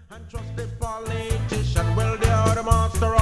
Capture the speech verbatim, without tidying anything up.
And trust the politician, well, they are the master